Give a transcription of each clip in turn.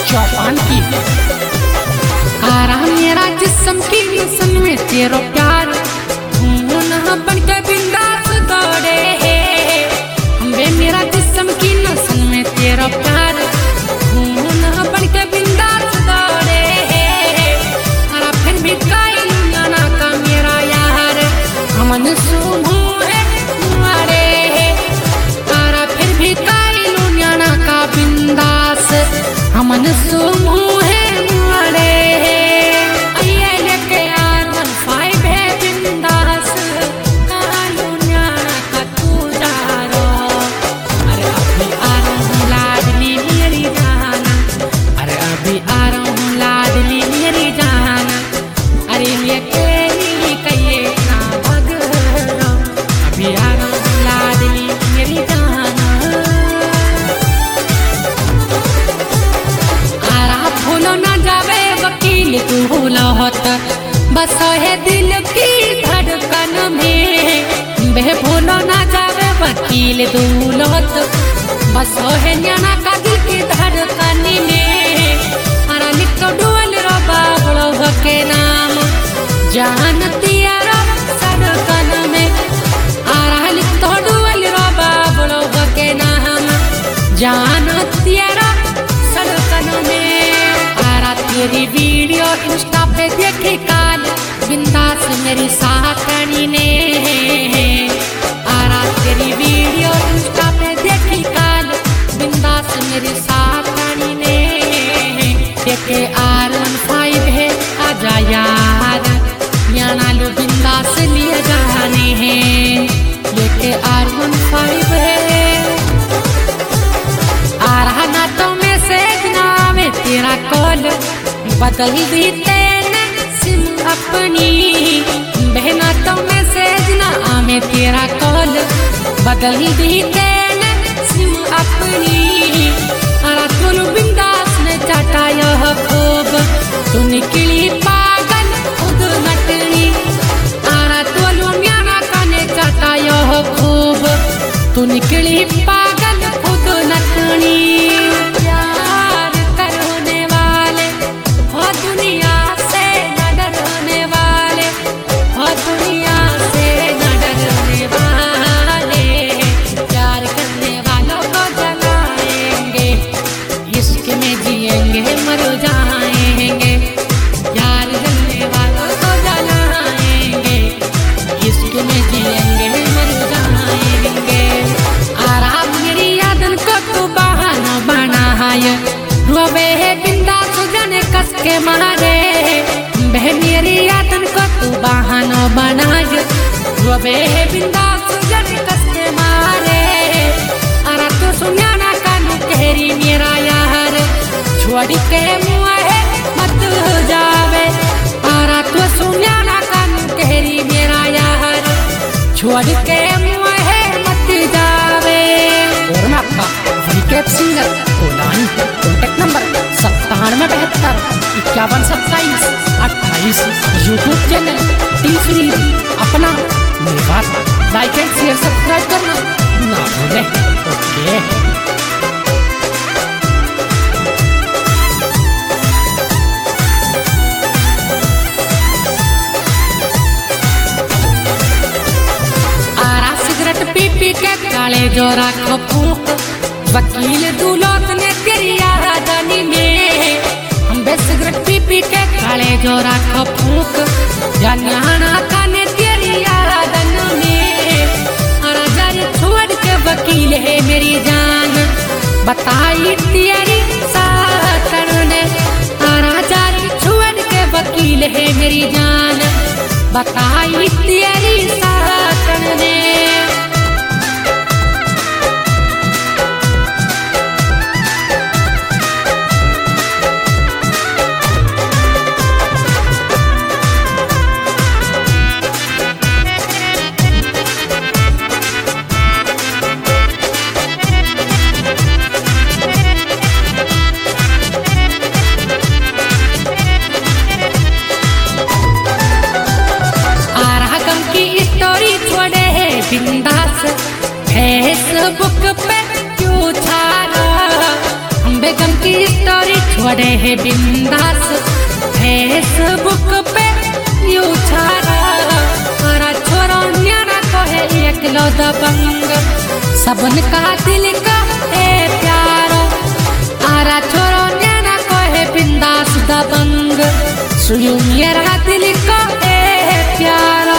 चौपान की। आराम मेरा जिस्म की नसन में तेरा प्यार, बन के बिंदास दौड़े वे मेरा जिस्म की नसन में तेरा प्यार, बन के बिंदास दौड़े अरा फिर भी कायल जाना का मेरा यार हमन सुमू है मारे अरा फिर भी कायल जाना का बिंदास हमन सुमू है मारे बस है दिल की धड़कन में बे भूलो ना जावे वकील दूल्हत, बस है न्याना का दिल की धड़कन में अरा लिख तो डुअल रो बाबड़ो के नाम जानती रो सड़कन में अरा लिख तो डुअल रो बाबड़ो के नाम जानती रो सड़कन में अरा तेरी वीडियो इंस्टा पे देखी काल बिंदास मेरी साकनी ने आरा तेरी वीडियो इंस्टा पे देखी काल बिंदास मेरी साकनी ने देखे R15 है आजा यार याना लो बिंदास लिए जाने हैं लेके R15 है आ रहा ना तो मैसेज ना में तेरा कॉल बदल दी तेने सिम अपनी बहना तो मैसेज ना आमे तेरा कॉल बदल दी तेने सिम अपनी अरा तुनु बिंदास ने चाटा यह खूब तू निकली पागल खुद नटनी अरा तुनु न्याना का ने चाटा यह खूब तू निकली पागल खुद नटनी के मारे बहनेरी यातन को तू बहाना बनाय रोबे बिंदास जन कस के मारे अरा तू सुन्याना कानू कहरी मेरा यार छोड़ के मुँह मत जावे अरा तू सुन्याना कानू कहरी मेरा यार छोड़ के मुँह मत जावे। और मैं आपका विकेट सिंगर कोलानी कॉन्टेक्ट नंबर 9772 5127 28 यूट्यूब चैनल टी3 अपना मेरी बात लाइक एंड शेयर सब्सक्राइब करना ना भूलें। ओके आरा सिगरेट पी पी के काले जो राखो फूक वकील दूल्हत ने तेरी यादानी में हम बे सिगरेट पी पी के काले जो राखो फूक या न्याना का ने तेरी यादन में अरा जारी छोड़ के वकील है मेरी जान बताई तेरी साथन ने अरा जारी छोड़ के वकील है मेरी जान बताई तेरी साथन ने। छोड़े है बिंदास फेसबुक पे यू छारा हरा छोरा न्याना को है एक लो दबंग सबन का दिल का है प्यारो आरा छोरा न्याना को है बिंदास दबंग सुयू मेरा दिल का है प्यारो।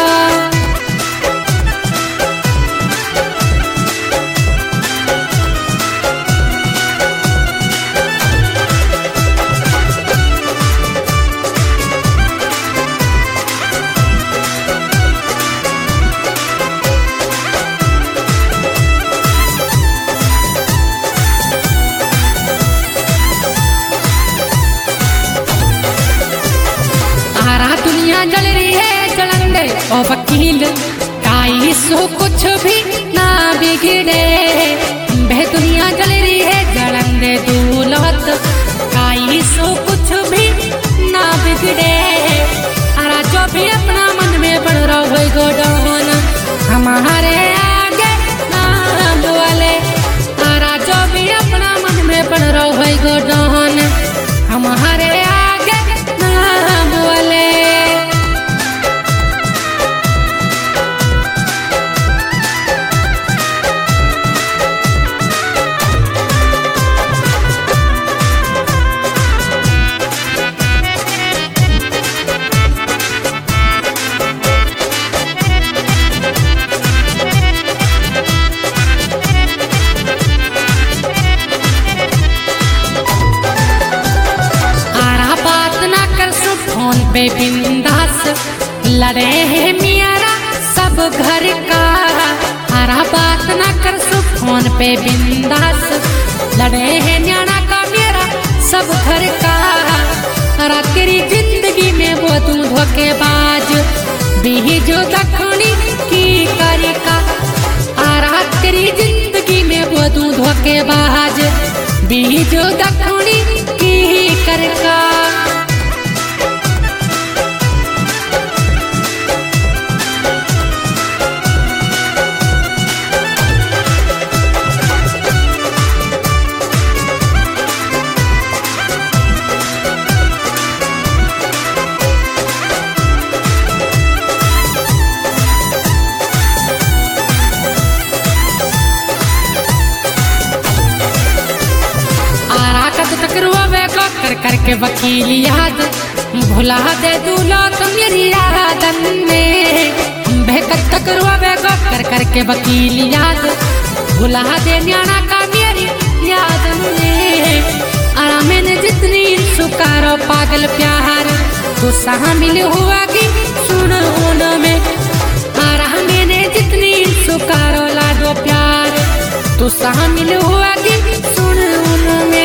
जल रही है जलंदे ओ वकील काई सो कुछ भी ना बिगड़े बह दुनिया जल रही है जलंदे दूलत काई सो कुछ भी ना बिगड़े अरा जो भी अपना मन में बढ़ रहा हो गोडौन हमारे आगे ना बोले अरा जो भी अपना मन में बढ़ रहा हो गोडौन हमारे आगे ना बोले। बे बिंदास लड़े है मियारा सब घर का हरा बात ना कर सो फोन पे बिंदास लड़े है न्याना का मेरा सब घर का हरा तेरी जिंदगी में वो तू धोखेबाज भी जो दखनी की करे का हरा तेरी जिंदगी में वो तू धोखेबाज भी जो दखनी की करे का। करके वकील याद भुला दे दूल्हा तो मेरी यादन में बेहतर तकरुआ बेगो करके वकील याद भुला दे न्याना का मेरी यादन में अरा मैंने जितनी सुकारो पागल प्यार तो शामिल हुआ कि सुन उनमें अरा मैंने जितनी सुकारो लाडो प्यार तो शामिल हुआ कि सुन उनमें।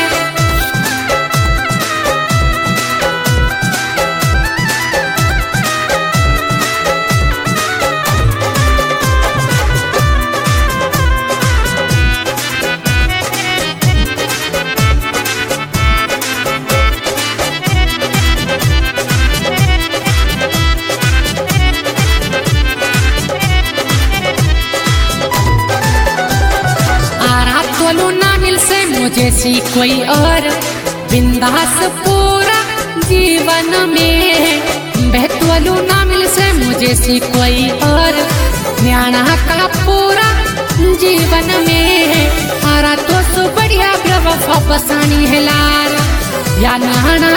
जैसी कोई और बिंदास पूरा जीवन में बेहतवलू ना मिल से मुझे सी कोई और न्याना का पूरा जीवन में आरा तो सु बढ़िया बेवफा बसानी है लार या नाना